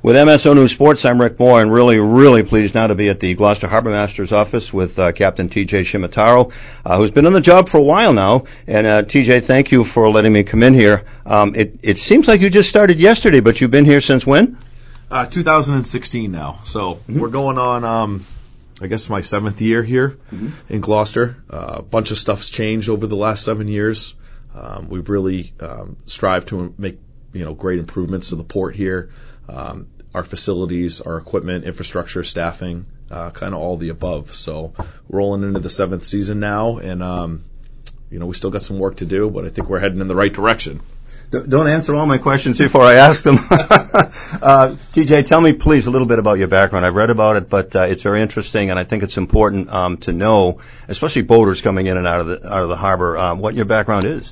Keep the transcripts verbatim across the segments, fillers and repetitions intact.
With M S O News Sports, I'm Rick Moore, and really, really pleased now to be at the Gloucester Harbor Master's office with uh, Captain T J Shimataro, uh, who's been on the job for a while now. And uh, T J, thank you for letting me come in here. Um, it, it seems like you just started yesterday, but you've been here since when? Uh, two thousand sixteen now. So mm-hmm. we're going on, um, I guess, my seventh year here mm-hmm. in Gloucester. Uh, a bunch of stuff's changed over the last seven years. Um, we've really um, strived to make, you know, great improvements to the port here. Um, our facilities, our equipment, infrastructure, staffing, uh, kind of all the above. So we're rolling into the seventh season now, and, um, you know, we still got some work to do, but I think we're heading in the right direction. Don't answer all my questions before I ask them. uh, T J, tell me, please, a little bit about your background. I've read about it, but uh, it's very interesting, and I think it's important um, to know, especially boaters coming in and out of the out of the harbor, um, what your background is.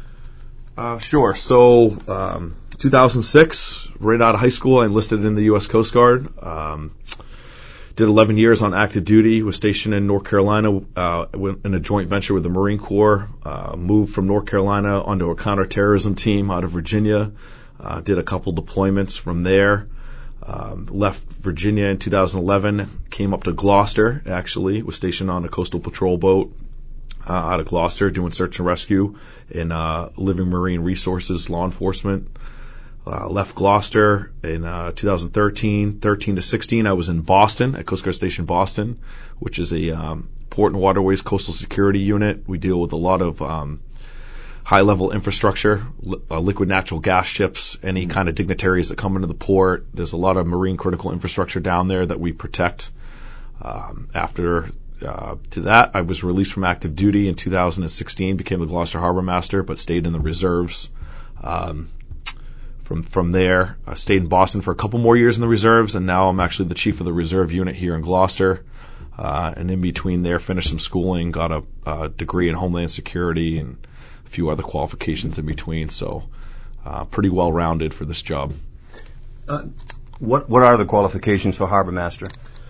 Uh, sure. So, um, two thousand six, right out of high school, I enlisted in the U S Coast Guard. Um, did eleven years on active duty, was stationed in North Carolina uh, in a joint venture with the Marine Corps, uh, moved from North Carolina onto a counterterrorism team out of Virginia, uh, did a couple deployments from there, um, left Virginia in two thousand eleven, came up to Gloucester, actually, was stationed on a coastal patrol boat uh, out of Gloucester doing search and rescue in uh, Living Marine Resources law enforcement. Uh, left Gloucester in uh, two thousand thirteen. thirteen to sixteen, I was in Boston, at Coast Guard Station Boston, which is a um, port and waterways coastal security unit. We deal with a lot of um, high-level infrastructure, li- uh, liquid natural gas ships, any kind of dignitaries that come into the port. There's a lot of marine critical infrastructure down there that we protect. Um, after uh, to that, I was released from active duty in two thousand sixteen, became the Gloucester Harbor Master, but stayed in the reserves. Um, From from there, I stayed in Boston for a couple more years in the reserves, and now I'm actually the chief of the reserve unit here in Gloucester. Uh, and in between there, finished some schooling, got a, a degree in Homeland Security, and a few other qualifications in between. So, uh, pretty well rounded for this job. Uh, what what are the qualifications for Harbor Master?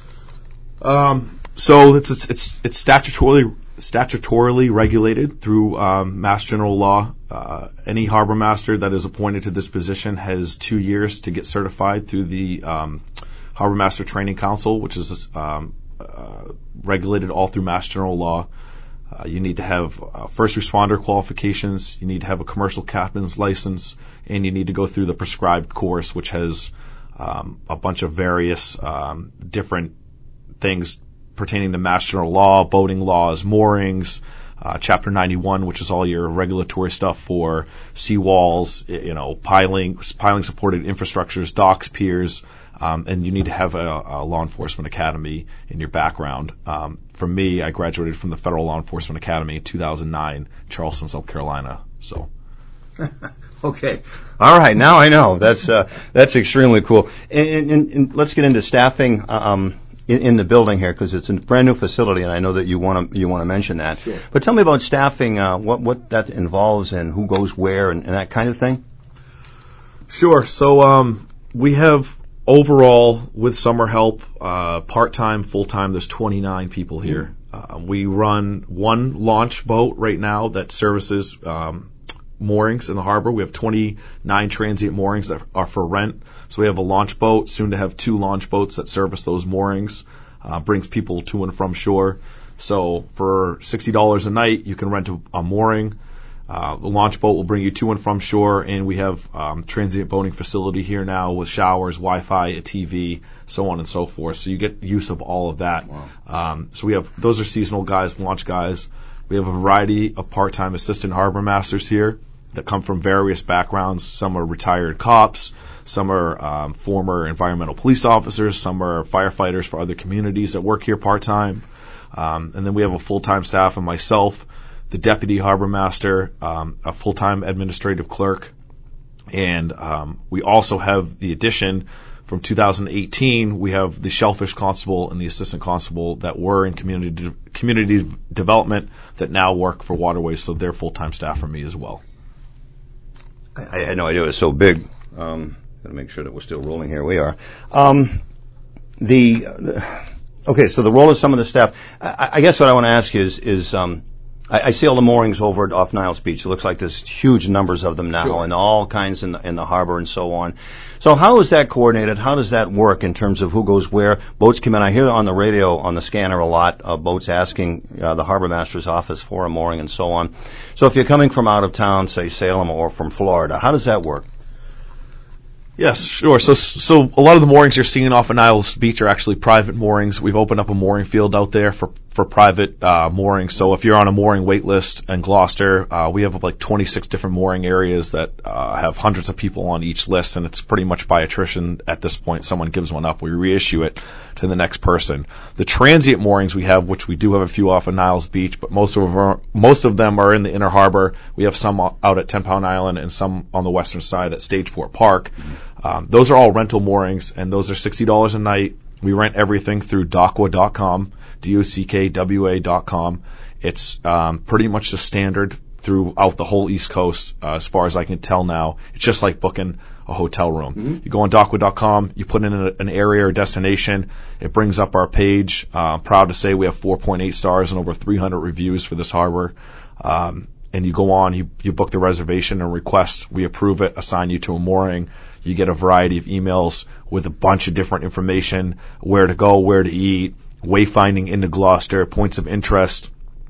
Um, so it's it's it's, it's statutorily. statutorily regulated through um, Mass General Law. Uh, any harbor master that is appointed to this position has two years to get certified through the um, Harbor Master Training Council, which is um, uh, regulated all through Mass General Law. Uh, you need to have uh, first responder qualifications, you need to have a commercial captain's license, and you need to go through the prescribed course, which has um, a bunch of various um, different things pertaining to Mass General Law, boating laws, moorings, uh, Chapter ninety-one, which is all your regulatory stuff for seawalls, you know, piling, piling supported infrastructures, docks, piers, um, and you need to have a, a law enforcement academy in your background. Um, for me, I graduated from the Federal Law Enforcement Academy in two thousand nine, Charleston, South Carolina. So. Okay. All right. Now I know. That's, uh, that's extremely cool. And, and, and let's get into staffing. Um, In, in the building here, because it's a brand new facility, and I know that you want to you want to mention that. Sure. But tell me about staffing, uh, what what that involves, and who goes where, and, and that kind of thing. Sure. So um, we have overall, with summer help, uh, part time, full time. There's twenty-nine people here. Mm-hmm. Uh, we run one launch boat right now that services um, moorings in the harbor. We have twenty-nine transient moorings that are for rent. So we have a launch boat, soon to have two launch boats that service those moorings, uh, brings people to and from shore. So for sixty dollars a night, you can rent a, a mooring. Uh, the launch boat will bring you to and from shore, and we have um, transient boating facility here now with showers, Wi-Fi, a T V, so on and so forth. So you get use of all of that. Wow. Um, so we have, those are seasonal guys, launch guys. We have a variety of part-time assistant harbor masters here that come from various backgrounds. Some are retired cops. Some are um, former environmental police officers. Some are firefighters for other communities that work here part-time. Um, and then we have a full-time staff and myself, the deputy harbor master, um, a full-time administrative clerk. And um, we also have the addition from two thousand eighteen, we have the shellfish constable and the assistant constable that were in community de- community development that now work for Waterways, so they're full-time staff for me as well. I, I had no idea it was so big. Um, Gotta make sure that we're still rolling here. We are. Um, the, the okay, so the role of some of the staff. I, I guess what I want to ask is is um, I, I see all the moorings over at off Niles Beach. It looks like there's huge numbers of them now, sure. and all kinds in the, in the harbor and so on. So how is that coordinated? How does that work in terms of who goes where? Boats come in. I hear on the radio, on the scanner a lot, of boats asking uh, the harbor master's office for a mooring and so on. So if you're coming from out of town, say Salem or from Florida, how does that work? Yes, sure. So, so a lot of the moorings you're seeing off of Niles Beach are actually private moorings. We've opened up a mooring field out there for for private uh, moorings. So if you're on a mooring wait list in Gloucester, uh, we have like twenty-six different mooring areas that uh, have hundreds of people on each list, and it's pretty much by attrition at this point. Someone gives one up, we reissue it to the next person. The transient moorings we have, which we do have a few off of Niles Beach, but most of them are, most of them are in the Inner Harbor. We have some out at Ten Pound Island and some on the western side at Stageport Park. Um, those are all rental moorings, and those are sixty dollars a night. We rent everything through Docwa dot com, D O C K W A dot com. It's um, pretty much the standard throughout the whole East Coast, uh, as far as I can tell now. It's just like booking a hotel room. Mm-hmm. You go on Docwa dot com, you put in a, an area or destination, it brings up our page. Uh, I'm proud to say we have four point eight stars and over three hundred reviews for this harbor. Um, and you go on, you, you book the reservation and request, we approve it, assign you to a mooring. You get a variety of emails with a bunch of different information, where to go, where to eat, wayfinding into Gloucester, points of interest,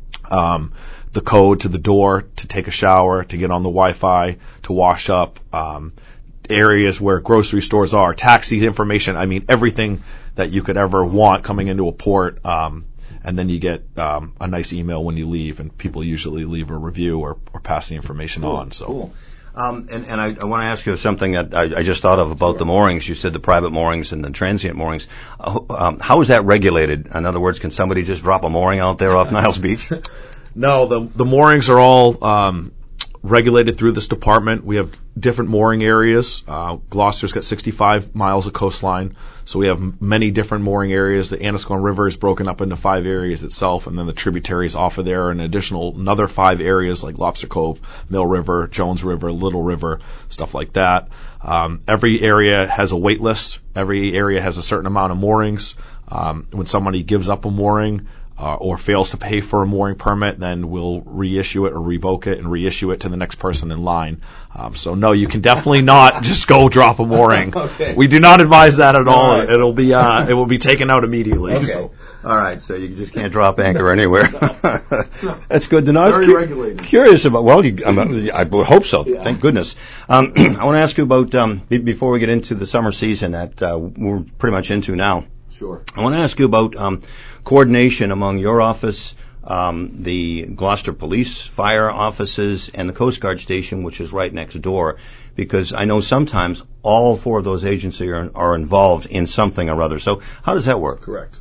um, the code to the door to take a shower, to get on the Wi-Fi, to wash up, um, areas where grocery stores are, taxi information. I mean, everything that you could ever want coming into a port. Um, and then you get um, a nice email when you leave, and people usually leave a review or, or pass the information cool, on. So. Cool. Um, and, and I, I want to ask you something that I, I just thought of about sure. the moorings. You said the private moorings and the transient moorings. Uh, um, how is that regulated? In other words, can somebody just drop a mooring out there off Niles Beach? No, the the moorings are all um, regulated through this department. We have different mooring areas. Uh, Gloucester's got sixty-five miles of coastline, so we have many different mooring areas. The Annisquam River is broken up into five areas itself, and then the tributaries off of there, and additional another five areas like Lobster Cove, Mill River, Jones River, Little River, stuff like that. Um, every area has a wait list. Every area has a certain amount of moorings. Um, when somebody gives up a mooring, Uh, or fails to pay for a mooring permit, then we'll reissue it or revoke it and reissue it to the next person in line. Um, so no, you can definitely not just go drop a mooring. Okay. We do not advise that at all. all right. It'll be uh, it will be taken out immediately. Okay. So. All right, so you just can't drop anchor anywhere. That's good to know. Very cu- regulated. Curious about. Well, you, I'm, I would hope so. Yeah. Thank goodness. Um, I want to ask you about um, b- before we get into the summer season that uh, we're pretty much into now. Sure. I want to ask you about um, coordination among your office, um, the Gloucester Police Fire offices, and the Coast Guard station, which is right next door, because I know sometimes all four of those agencies are, are involved in something or other. So how does that work? Correct.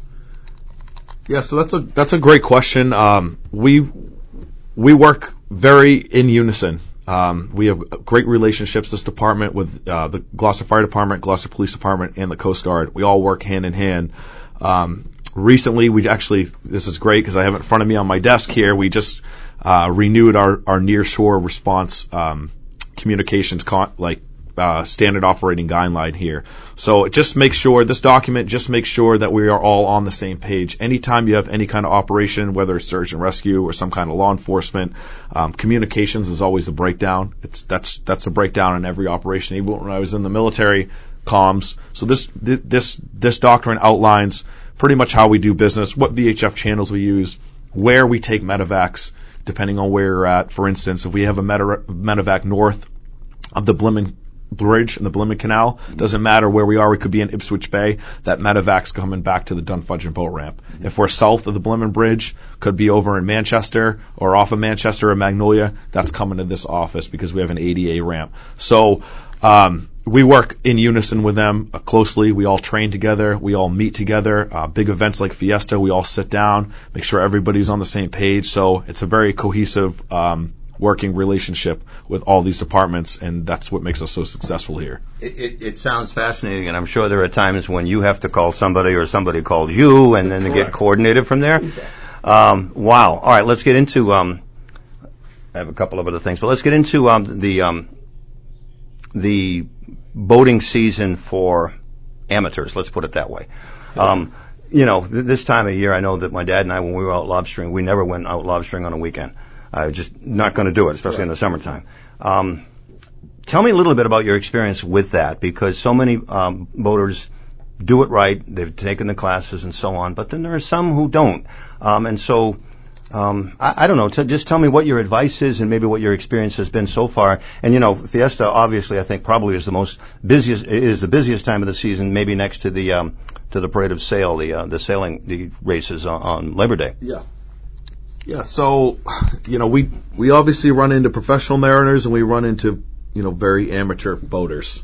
Yeah, so that's a that's a great question. Um, we we work very in unison. Um, we have great relationships, this department, with uh, the Gloucester Fire Department, Gloucester Police Department, and the Coast Guard. We all work hand in hand. Um, recently, we actually, this is great because I have it in front of me on my desk here, we just uh, renewed our, our near-shore response um, communications, con- like uh, standard operating guideline here. So it just makes sure, this document just makes sure that we are all on the same page. Anytime you have any kind of operation, whether it's search and rescue or some kind of law enforcement, um, communications is always the breakdown. It's that's that's a breakdown in every operation. Even when I was in the military, comms. So this this this doctrine outlines pretty much how we do business, what V H F channels we use, where we take medevacs, depending on where you're at. For instance, if we have a medevac north of the Blimmen Bridge in the Blimmen Canal, doesn't matter where we are, we could be in Ipswich Bay, that medevac's coming back to the Dunfudgeon boat ramp. Mm-hmm. If we're south of the Blimmen Bridge, could be over in Manchester or off of Manchester or Magnolia, that's coming to this office because we have an A D A ramp. So um, we work in unison with them uh, closely. We all train together. We all meet together. Uh, big events like Fiesta, we all sit down, make sure everybody's on the same page. So it's a very cohesive um working relationship with all these departments, and that's what makes us so successful here. It, it, it sounds fascinating, and I'm sure there are times when you have to call somebody or somebody calls you, and then they get coordinated from there. Um, wow. All right, let's get into, um, I have a couple of other things, but let's get into um, the um, the boating season for amateurs, let's put it that way. Um, you know, th- this time of year, I know that my dad and I, when we were out lobstering, we never went out lobstering on a weekend. I was just not going to do it, especially right. in the summertime. Um, tell me a little bit about your experience with that, because so many um, boaters do it right. They've taken the classes and so on, but then there are some who don't. Um, and so, um, I, I don't know. T- just tell me what your advice is and maybe what your experience has been so far. And you know, Fiesta obviously, I think probably is the most busiest is the busiest time of the season, maybe next to the um, to the Parade of Sail, the uh, the sailing the races on, on Labor Day. Yeah. Yeah. So, you know, we we obviously run into professional mariners and we run into, you know, very amateur boaters.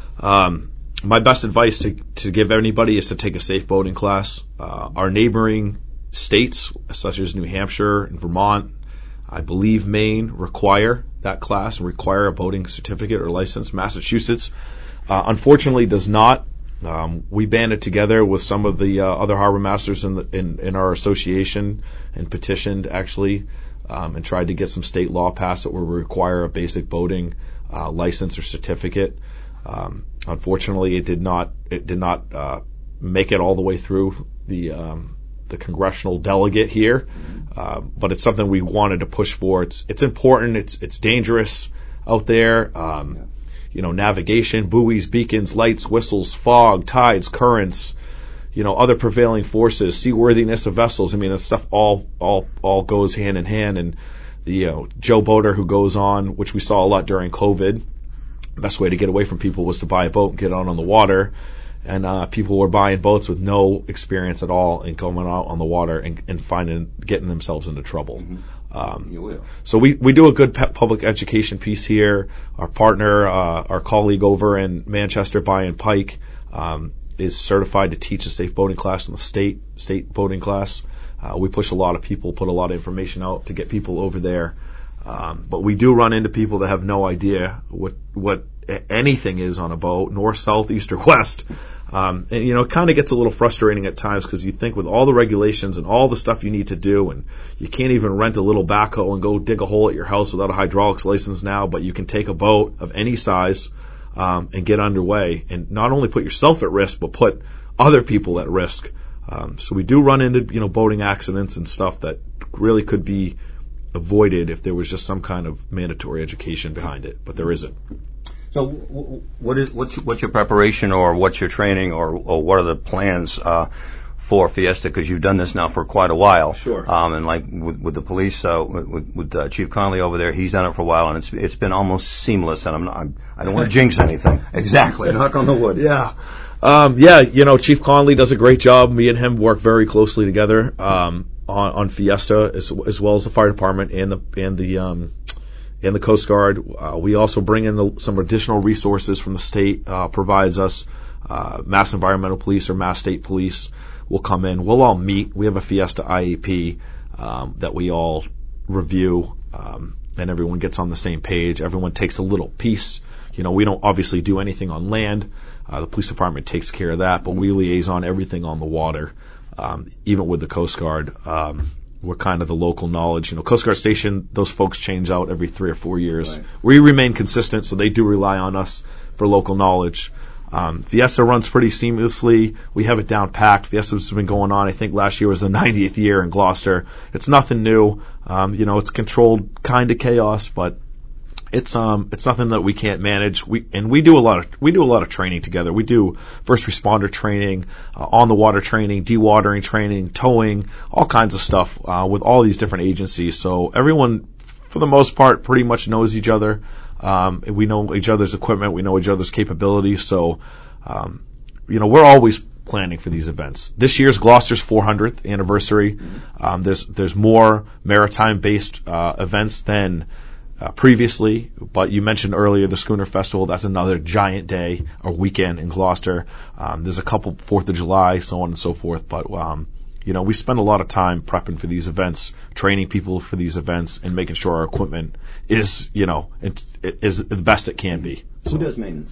Um, My best advice to, to give anybody is to take a safe boating class. Uh, our neighboring states, such as New Hampshire and Vermont, I believe Maine, require that class and require a boating certificate or license. Massachusetts, uh, unfortunately, does not. Um, we banded together with some of the uh, other harbor masters in, the, in in our association and petitioned, actually, um, and tried to get some state law passed that would require a basic boating uh, license or certificate. Um, unfortunately, it did not. It did not uh, make it all the way through the um, the congressional delegate here, uh, but it's something we wanted to push for. It's it's important. It's it's dangerous out there. Um, you know, navigation, buoys, beacons, lights, whistles, fog, tides, currents. You know, other prevailing forces, seaworthiness of vessels. I mean, that stuff all all all goes hand in hand. And the you know, Joe Boater who goes on, which we saw a lot during COVID. The best way to get away from people was to buy a boat and get out on the water. And uh, people were buying boats with no experience at all and going out on the water and, and finding, getting themselves into trouble. Mm-hmm. Um, you will. So we, we do a good pe- public education piece here. Our partner, uh, our colleague over in Manchester, Brian Pike, um, is certified to teach a safe boating class in the state, state boating class. Uh, we push a lot of people, put a lot of information out to get people over there. Um, but we do run into people that have no idea what what anything is on a boat, north, south, east, or west. Um, and, you know, it kind of gets a little frustrating at times because you think with all the regulations and all the stuff you need to do, and you can't even rent a little backhoe and go dig a hole at your house without a hydraulics license now, but you can take a boat of any size um, and get underway and not only put yourself at risk, but put other people at risk. Um, so we do run into, you know, boating accidents and stuff that really could be avoided if there was just some kind of mandatory education behind it, but there isn't. So, what is what's what's your preparation, or what's your training, or, or what are the plans uh, for Fiesta? Because you've done this now for quite a while. Sure. Um, and like with, with the police, uh, with, with uh, Chief Conley over there, he's done it for a while, and it's it's been almost seamless. And I'm not, I'm, I don't want to jinx anything. Exactly. Knock on the wood. Yeah. Um, yeah. You know, Chief Conley does a great job. Me and him work very closely together. Um, On, on Fiesta, as, as well as the fire department and the and the um, and the Coast Guard. Uh, we also bring in the, some additional resources from the state. Uh, provides us uh, Mass Environmental Police or Mass State Police will come in. We'll all meet. We have a Fiesta I E P um, that we all review, um, and everyone gets on the same page. Everyone takes a little piece. You know, we don't obviously do anything on land. Uh, the police department takes care of that, but we liaison everything on the water. Um, even with the Coast Guard, um, we're kind of the local knowledge. You know, Coast Guard Station, those folks change out every three or four years. Right. We remain consistent, so they do rely on us for local knowledge. Um, Fiesta runs pretty seamlessly. We have it down packed. Fiesta's been going on. I think last year was the ninetieth year in Gloucester. It's nothing new. Um, you know, it's controlled kind of chaos, but It's um it's nothing that we can't manage. We and we do a lot of we do a lot of training together. We do first responder training, uh, on the water training, dewatering training, towing, all kinds of stuff uh, with all these different agencies. So everyone, for the most part, pretty much knows each other. Um, we know each other's equipment. We know each other's capabilities. So, um, you know, we're always planning for these events. This year's Gloucester's four hundredth anniversary. Um, there's there's more maritime based uh, events than Uh, previously, but you mentioned earlier the Schooner Festival. That's another giant day or weekend in Gloucester. Um, there's a couple Fourth of July, so on and so forth. But um, you know, we spend a lot of time prepping for these events, training people for these events, and making sure our equipment is, you know, it, it is the best it can be. So, who does maintenance?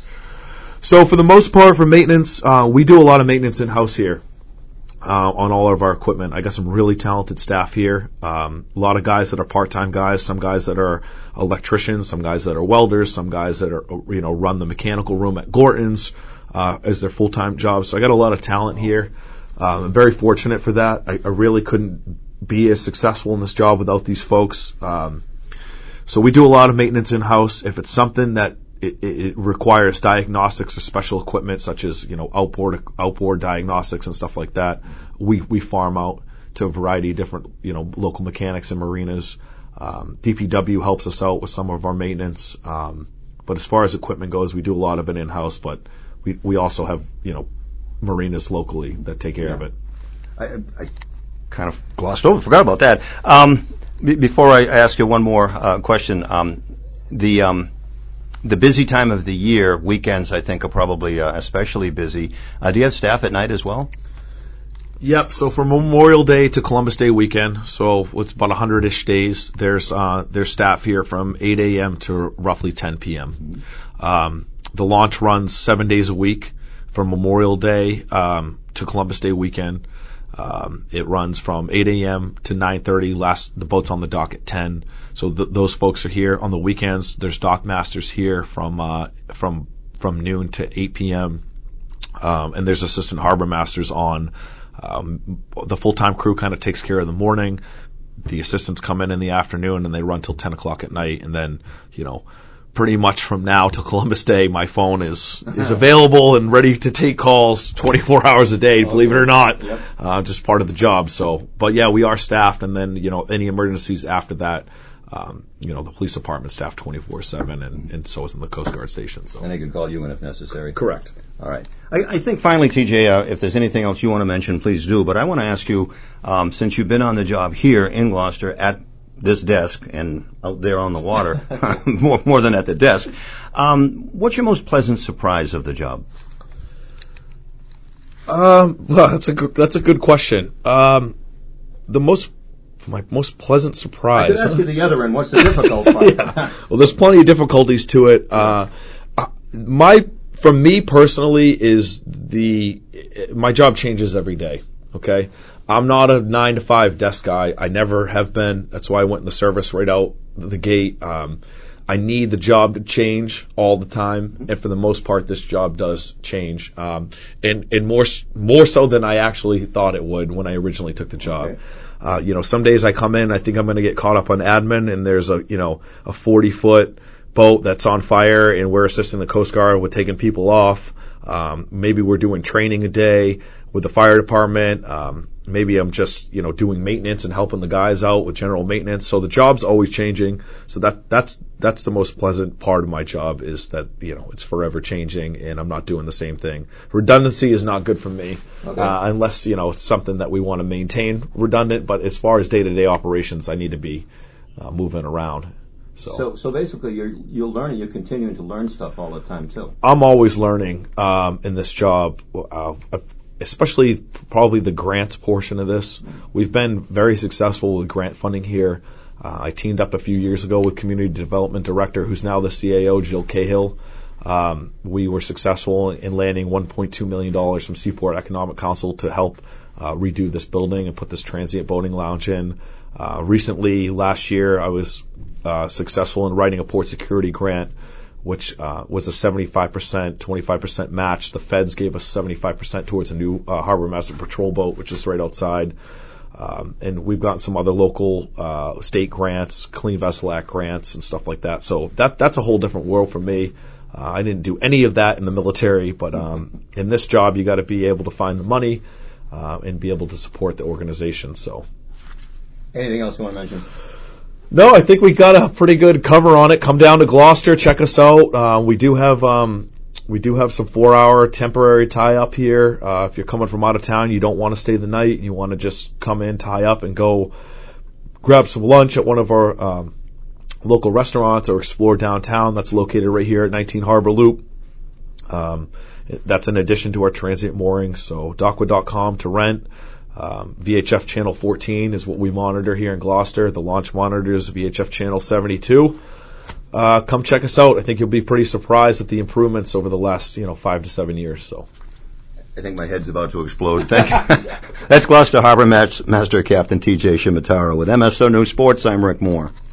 So for the most part, for maintenance, uh, we do a lot of maintenance in house here. Uh, on all of our equipment. I got some really talented staff here. Um, a lot of guys that are part-time guys, some guys that are electricians, some guys that are welders, some guys that are, you know, run the mechanical room at Gorton's, uh, as their full-time job. So I got a lot of talent here. Um, I'm very fortunate for that. I, I really couldn't be as successful in this job without these folks. Um, so we do a lot of maintenance in-house. If it's something that it, it requires diagnostics or special equipment such as, you know, outboard outboard diagnostics and stuff like that. We we farm out to a variety of different, you know, local mechanics and marinas. Um, D P W helps us out with some of our maintenance. Um, but as far as equipment goes, we do a lot of it in-house, but we, we also have, you know, marinas locally that take care yeah. of it. I, I kind of glossed over, forgot about that. Um, b- before I ask you one more uh, question, um, the um, the busy time of the year, weekends I think are probably uh, especially busy. Uh, do you have staff at night as well? Yep. So from Memorial Day to Columbus Day weekend, so it's about a hundred-ish days. There's uh, there's staff here from eight a.m. to roughly ten p.m. Um, the launch runs seven days a week from Memorial Day um, to Columbus Day weekend. Um, it runs from eight a.m. to nine thirty. Last the boat's on the dock at ten. So th- those folks are here on the weekends. There's dock masters here from uh, from from noon to eight p.m. Um, and there's assistant harbor masters on. Um, the full-time crew kind of takes care of the morning. The assistants come in in the afternoon and they run till ten o'clock at night. And then, you know, pretty much from now till Columbus Day, my phone is, is available and ready to take calls twenty-four hours a day, believe it or not. Yep. Uh, just part of the job. So, but yeah, we are staffed. And then, you know, any emergencies after that, um, you know, the police department staffed twenty-four seven and, and so is in the Coast Guard station. So. And they can call you in if necessary. Correct. All right. I, I think finally, T J, uh, if there's anything else you want to mention, please do. But I want to ask you, um, since you've been on the job here in Gloucester at this desk and out there on the water, more, more than at the desk, um, what's your most pleasant surprise of the job? Um, well, that's a good, that's a good question. Um, the most My most pleasant surprise. I could ask huh? you the other end. What's the difficult part? Yeah. Well, there's plenty of difficulties to it. Uh, my, for me personally, is the my job changes every day. Okay, I'm not a nine to five desk guy. I never have been. That's why I went in the service right out the gate. Um, I need the job to change all the time, and for the most part, this job does change, um, and and more more so than I actually thought it would when I originally took the job. Okay. Uh, you know, some days I come in, I think I'm going to get caught up on admin, and there's a, you know, a forty foot boat that's on fire, and we're assisting the Coast Guard with taking people off. Um, maybe we're doing training a day with the fire department. Um, maybe I'm just, you know, doing maintenance and helping the guys out with general maintenance. So the job's always changing. So that, that's, that's the most pleasant part of my job is that, you know, it's forever changing and I'm not doing the same thing. Redundancy is not good for me, okay. uh, unless, you know, it's something that we want to maintain redundant. But as far as day-to-day operations, I need to be uh, moving around. So, so, so basically, you're you're learning. You're continuing to learn stuff all the time too. I'm always learning um, in this job, uh, especially probably the grants portion of this. We've been very successful with grant funding here. Uh, I teamed up a few years ago with Community Development Director, who's now the C A O, Jill Cahill. Um, we were successful in landing one point two million dollars from Seaport Economic Council to help uh, redo this building and put this transient boating lounge in. Uh, recently, last year, I was uh, successful in writing a port security grant, which uh, was a seventy-five percent, twenty-five percent match. The feds gave us seventy-five percent towards a new uh, Harbor Master Patrol boat, which is right outside. Um, and we've gotten some other local uh, state grants, Clean Vessel Act grants, and stuff like that. So that that's a whole different world for me. Uh, I didn't do any of that in the military, but um, in this job, you got to be able to find the money uh, and be able to support the organization. So. Anything else you want to mention? No, I think we got a pretty good cover on it. Come down to Gloucester, check us out. Uh, we do have um, we do have some four-hour temporary tie-up here. Uh, if you're coming from out of town, you don't want to stay the night. You want to just come in, tie up, and go grab some lunch at one of our um, local restaurants or explore downtown. That's located right here at nineteen Harbor Loop. Um, that's in addition to our transient moorings. So dockwood dot com to rent. Um, V H F channel fourteen is what we monitor here in Gloucester. The launch monitor is V H F channel seventy-two. Uh, come check us out. I think you'll be pretty surprised at the improvements over the last, you know, five to seven years. So, I think my head's about to explode. Thank you. That's Gloucester Harbor Master Captain T J Shimataro with M S O News Sports. I'm Rick Moore.